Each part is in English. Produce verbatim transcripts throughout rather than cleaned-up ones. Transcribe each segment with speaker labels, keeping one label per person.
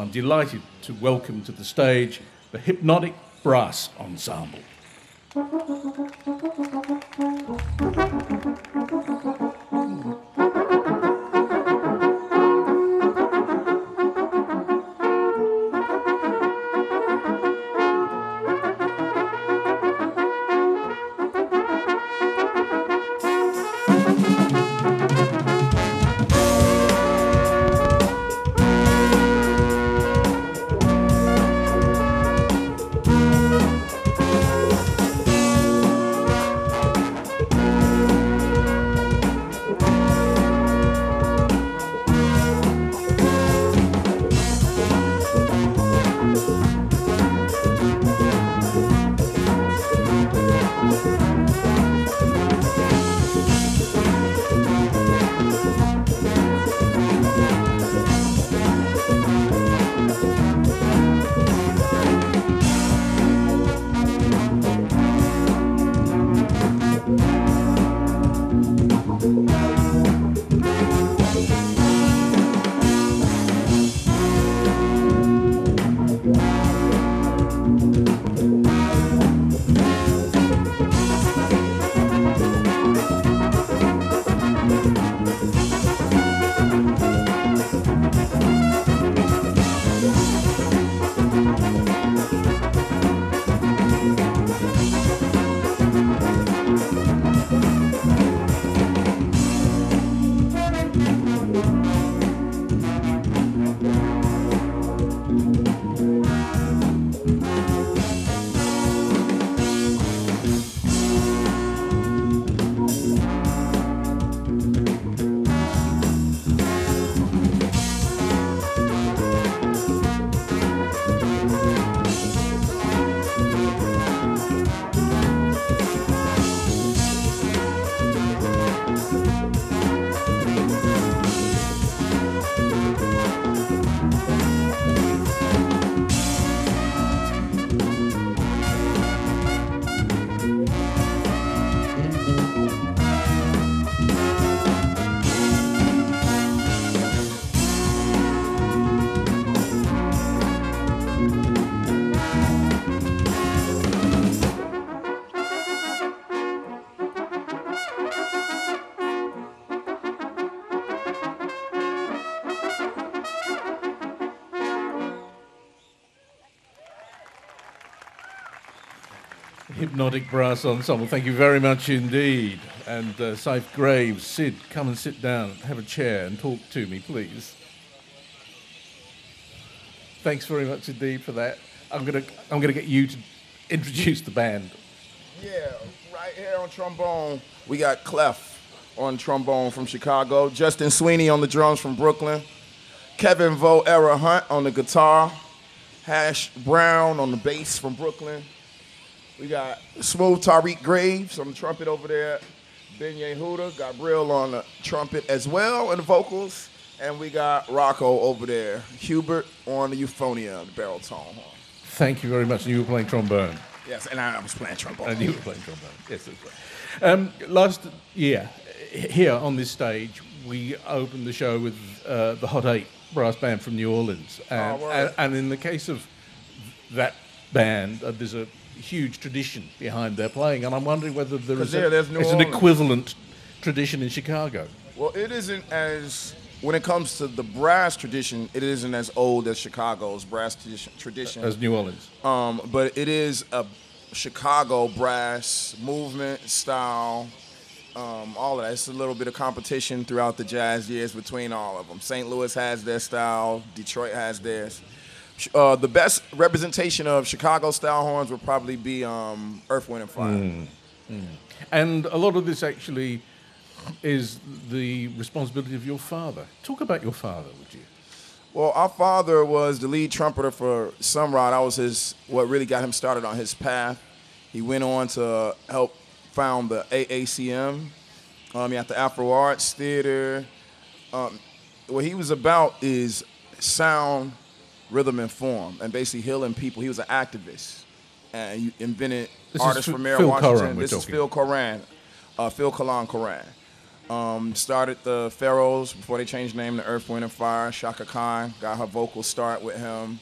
Speaker 1: I'm delighted to welcome to the stage the Hypnotic Brass Ensemble. Hypnotic Brass Ensemble, thank you very much indeed. And uh, Saif Graves, Sid, come and sit down, have a chair and talk to me, please. Thanks very much indeed for that. I'm gonna, I'm gonna get you to introduce the band.
Speaker 2: Yeah, right here on trombone, we got Clef on trombone from Chicago, Justin Sweeney on the drums from Brooklyn, Kevin Vo Era Hunt on the guitar, Hash Brown on the bass from Brooklyn. We got Smooth Tariq Graves on the trumpet over there. Ben Yehuda, Gabriel on the trumpet as well and the vocals. And we got Rocco over there. Hubert on the euphonia, the barrel tone horn.
Speaker 1: Thank you very much. And you were playing trombone.
Speaker 2: Yes, and I was playing trombone.
Speaker 1: And you were playing trombone. Yes, that's right. Um, last year, here on this stage, we opened the show with uh, the Hot Eight brass band from New Orleans. And,
Speaker 2: oh,
Speaker 1: and, and in the case of that band, uh, there's a huge tradition behind their playing, and I'm wondering whether there is
Speaker 2: there,
Speaker 1: a,
Speaker 2: there's
Speaker 1: an equivalent tradition in Chicago.
Speaker 2: Well, it isn't as, when it comes to the brass tradition, it isn't as old as Chicago's brass tradition.
Speaker 1: As New Orleans.
Speaker 2: Um, but it is a Chicago brass movement, style, um, all of that. It's a little bit of competition throughout the jazz years between all of them. Saint Louis has their style, Detroit has theirs. Uh, the best representation of Chicago-style horns would probably be um, Earth, Wind and Fire.
Speaker 1: Mm. Mm. And a lot of this actually is the responsibility of your father. Talk about your father, would you?
Speaker 2: Well, our father was the lead trumpeter for Sumrod. I was his, what really got him started on his path. He went on to help found the A A C M. Um, he had the Afro Arts Theater. Um, what he was about is sound, rhythm, and form, and basically healing people. He was an activist, and he invented
Speaker 1: this
Speaker 2: artists
Speaker 1: is
Speaker 2: from Mayor
Speaker 1: Phil
Speaker 2: Washington.
Speaker 1: Coran
Speaker 2: this
Speaker 1: we're
Speaker 2: is
Speaker 1: talking.
Speaker 2: Phil Coran, uh, Phil Kalan Coran. Um, started the Pharaohs before they changed the name to Earth, Wind, and Fire. Shaka Khan got her vocal start with him.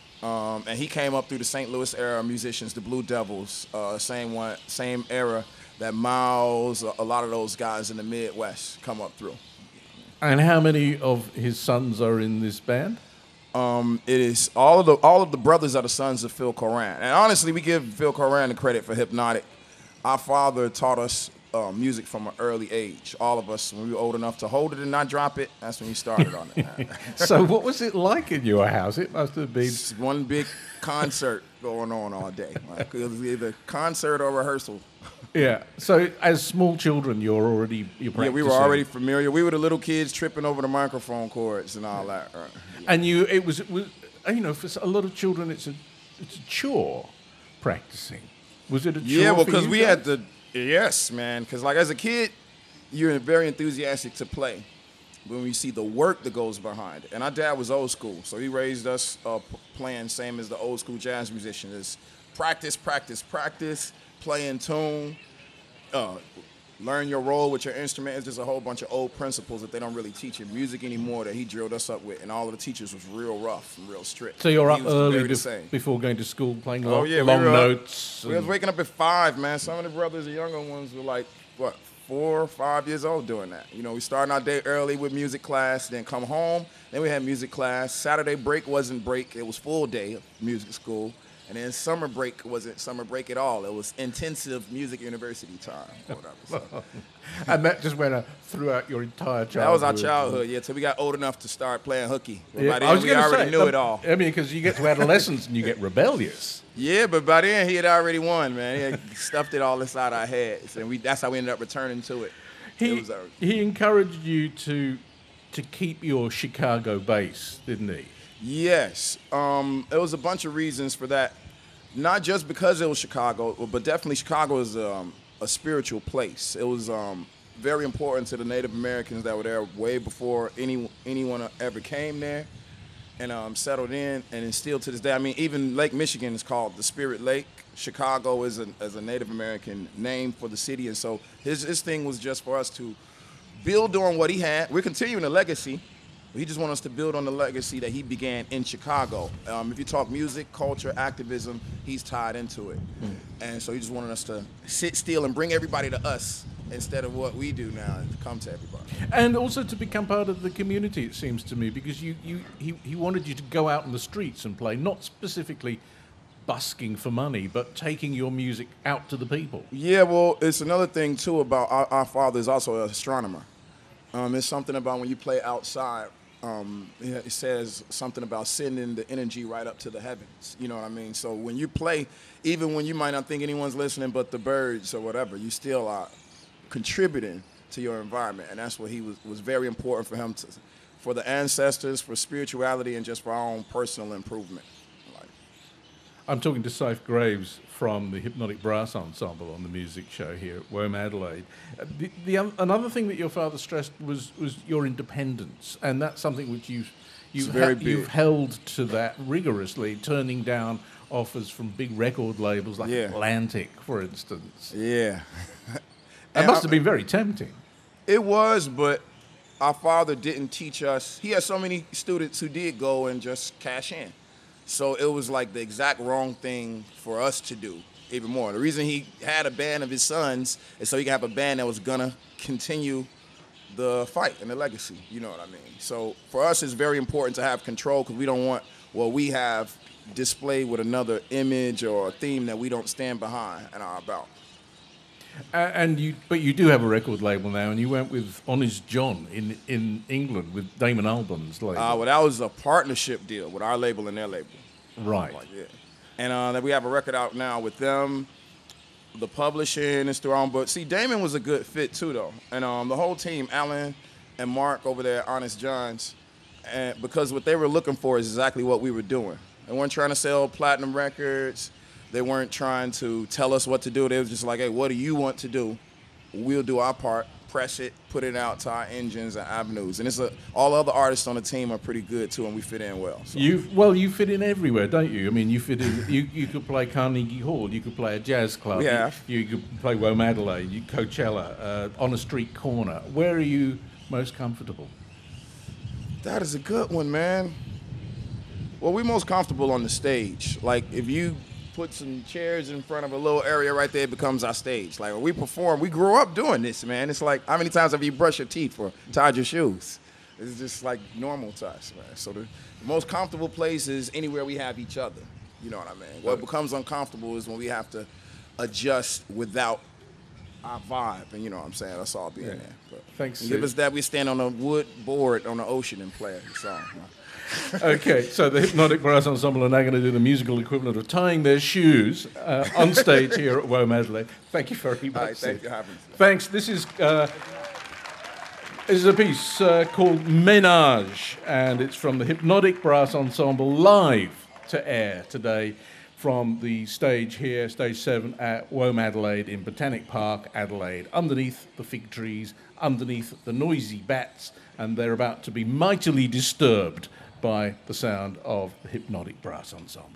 Speaker 2: Um, and he came up through the Saint Louis era musicians, the Blue Devils, uh, same one, same era that Miles, a, a lot of those guys in the Midwest come up through.
Speaker 1: And how many of his sons are in this band?
Speaker 2: Um, it is all of the all of the brothers are the sons of Phil Coran. And honestly, we give Phil Coran the credit for Hypnotic. Our father taught us uh, music from an early age. All of us, when we were old enough to hold it and not drop it, that's when you started on it.
Speaker 1: So what was it like in your house? It must have been...
Speaker 2: It's one big concert going on all day. Like, it was either concert or rehearsal.
Speaker 1: Yeah. So as small children, you're already you're
Speaker 2: Yeah,
Speaker 1: practicing.
Speaker 2: we were already familiar. We were the little kids tripping over the microphone cords and all that. Right?
Speaker 1: And you, it was, it was, you know, for a lot of children, it's a, it's a chore practicing. Was it a chore?
Speaker 2: Yeah, well,
Speaker 1: because
Speaker 2: because we had to. Yes, man. Because like as a kid, you're very enthusiastic to play. When you see the work that goes behind it. And our dad was old school, so he raised us uh, p- playing same as the old school jazz musicians. It's practice, practice, practice, play in tune, uh, learn your role with your instrument. It's just a whole bunch of old principles that they don't really teach in music anymore that he drilled us up with. And all of the teachers was real rough and real strict.
Speaker 1: So you're
Speaker 2: He
Speaker 1: up
Speaker 2: was
Speaker 1: early
Speaker 2: very the
Speaker 1: bef-
Speaker 2: same.
Speaker 1: before going to school, playing
Speaker 2: Oh,
Speaker 1: long,
Speaker 2: yeah, we
Speaker 1: long
Speaker 2: were up-
Speaker 1: notes.
Speaker 2: We was
Speaker 1: and-
Speaker 2: waking up at five, man. Some of the brothers, the younger ones, were like, what, four or five years old doing that. You know, we started our day early with music class, then come home. Then we had music class. Saturday break wasn't break. It was full day of music school. And then summer break wasn't summer break at all. It was intensive music university time. Or whatever. So
Speaker 1: And that just went uh, throughout your entire childhood.
Speaker 2: that was our childhood, yeah, till we got old enough to start playing hooky. But
Speaker 1: Yeah,
Speaker 2: by
Speaker 1: I
Speaker 2: then,
Speaker 1: was
Speaker 2: we
Speaker 1: gonna
Speaker 2: already
Speaker 1: say,
Speaker 2: knew
Speaker 1: um,
Speaker 2: it all.
Speaker 1: I mean, because you get to adolescence and you get rebellious.
Speaker 2: Yeah, but by then he had already won, man. He had stuffed it all inside our heads, and we that's how we ended up returning to it. It
Speaker 1: He
Speaker 2: was our-
Speaker 1: he encouraged you to to keep your Chicago base, didn't he?
Speaker 2: Yes, um, there was a bunch of reasons for that. Not just because it was Chicago, but definitely Chicago is um, a spiritual place. It was um, very important to the Native Americans that were there way before any anyone ever came there and um, settled in, and it's still to this day. I mean, even Lake Michigan is called the Spirit Lake. Chicago is a, is a Native American name for the city, and so his, his thing was just for us to build on what he had. We're continuing the legacy. He just wants us to build on the legacy that he began in Chicago. Um, if you talk music, culture, activism, he's tied into it. Mm. And so he just wanted us to sit still and bring everybody to us instead of what we do now and come to everybody.
Speaker 1: And also to become part of the community, it seems to me, because you, you he, he wanted you to go out in the streets and play, not specifically busking for money, but taking your music out to the people.
Speaker 2: Yeah, well, it's another thing, too, about our, our father is also an astronomer. Um, it's something about when you play outside, um, it says something about sending the energy right up to the heavens. You know what I mean? So when you play, even when you might not think anyone's listening but the birds or whatever, you still are contributing to your environment. And that's what he was, was very important for him, to, for the ancestors, for spirituality, and just for our own personal improvement. Like,
Speaker 1: I'm talking to Saif Graves from the Hypnotic Brass Ensemble on the music show here at Wome Adelaide. Uh, The, the, oth- another thing that your father stressed was, was your independence, and that's something which you've, you've,
Speaker 2: It's very
Speaker 1: ha- you've
Speaker 2: big.
Speaker 1: held to that rigorously, turning down offers from big record labels like
Speaker 2: Yeah.
Speaker 1: Atlantic, for instance.
Speaker 2: yeah.
Speaker 1: That
Speaker 2: And
Speaker 1: must
Speaker 2: I-
Speaker 1: have been very tempting.
Speaker 2: It was, but our father didn't teach us. He had so many students who did go and just cash in. So it was like the exact wrong thing for us to do, even more. The reason he had a band of his sons is so he could have a band that was gonna continue the fight and the legacy. You know what I mean? So for us, it's very important to have control because we don't want what we have displayed with another image or a theme that we don't stand behind and are about.
Speaker 1: Uh, and you, but you do have a record label now, and you went with Honest John in in England with Damon Albarn's label.
Speaker 2: Uh, well, that was a partnership deal with our label and their label.
Speaker 1: right.
Speaker 2: Like, yeah. And uh, that we have a record out now with them. The publishing is through our own, but see, Damon was a good fit too, though. And um, the whole team, Alan and Mark over there at Honest John's, and because what they were looking for is exactly what we were doing. They weren't trying to sell platinum records. They weren't trying to tell us what to do. They was just like, hey, what do you want to do? We'll do our part, press it, put it out to our engines and avenues. And it's a, all other artists on the team are pretty good too, and we fit in well. So.
Speaker 1: You well, you fit in everywhere, don't you? I mean, you fit in. You, you could play Carnegie Hall. You could play a jazz club.
Speaker 2: Yeah.
Speaker 1: You, you could play Womadelaide, you, Coachella, uh, on a street corner. Where are you most comfortable?
Speaker 2: That is a good one, man. Well, we're most comfortable on the stage. Like, if you put some chairs in front of a little area right there, it becomes our stage. Like, when we perform, we grew up doing this, man. It's like, how many times have you brushed your teeth or tied your shoes? It's just like normal to us, man. So the, the most comfortable place is anywhere we have each other. You know what I mean? What becomes uncomfortable is when we have to adjust without our vibe, and you know what I'm saying? That's all being
Speaker 1: Yeah.
Speaker 2: there. But
Speaker 1: Thanks,
Speaker 2: give
Speaker 1: Sid.
Speaker 2: us that, we stand on a wood board on the ocean and play a song. Man.
Speaker 1: Okay, so the Hypnotic Brass Ensemble are now going to do the musical equivalent of tying their shoes uh, on stage here at Womadelaide. Thank you very much.
Speaker 2: All right, thank
Speaker 1: Sid.
Speaker 2: you for having me.
Speaker 1: Thanks. This is uh, this is a piece uh, called Ménage, and it's from the Hypnotic Brass Ensemble live to air today from the stage here, stage seven at Womadelaide in Botanic Park, Adelaide, underneath the fig trees, underneath the noisy bats, and they're about to be mightily disturbed by the sound of the Hypnotic Brass Ensemble.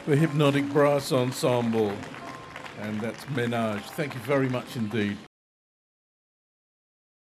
Speaker 1: the Hypnotic Brass Ensemble, and that's Ménage. Thank you very much indeed.